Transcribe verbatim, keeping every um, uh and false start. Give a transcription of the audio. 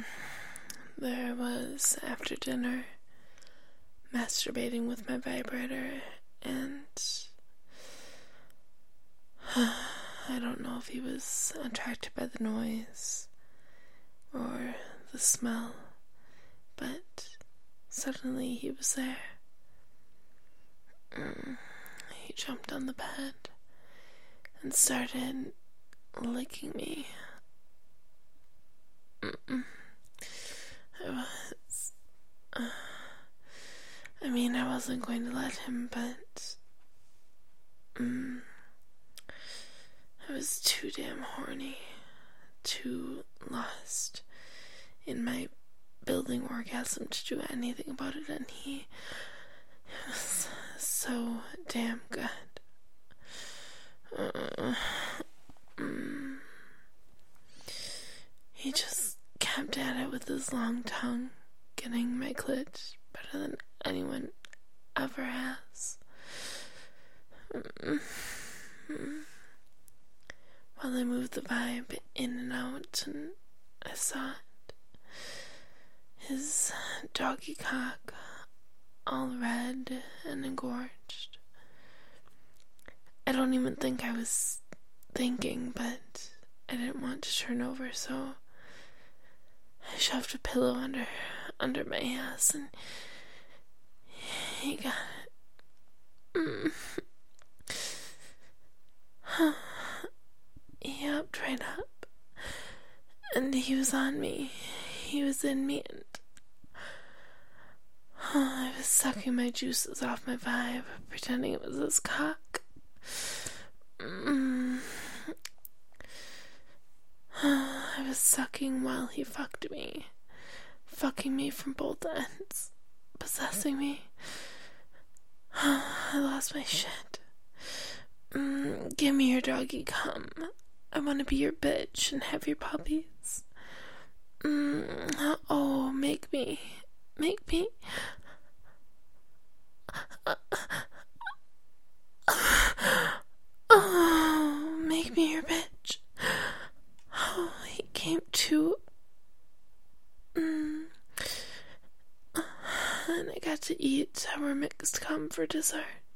there I was after dinner, masturbating with my vibrator, and I don't know if he was attracted by the noise or the smell, but suddenly he was there. Mm. He jumped on the bed and started licking me. Mm-mm. I was... Uh, I mean, I wasn't going to let him, but... Mm, I was too damn horny, too lost in my building orgasm to do anything about it, and he was so damn good. Uh, mm. He just kept at it with his long tongue, getting my clit better than anyone ever has. Mm. While I moved the vibe in and out, and I saw it. His doggy cock, all red and engorged. I don't even think I was thinking, but I didn't want to turn over, so I shoved a pillow under under my ass, and he got it. Mm. He hopped right up, and he was on me. He was in me, and I was sucking my juices off my vibe, pretending it was his cock. Mm. I was sucking while he fucked me, fucking me from both ends, possessing me. I lost my shit. Mm, give me your doggy cum. I want to be your bitch and have your puppies. Mm, oh, make me. Make me. Oh, make me your bitch. Oh, he came to. Mm. And I got to eat sour mixed cum for dessert.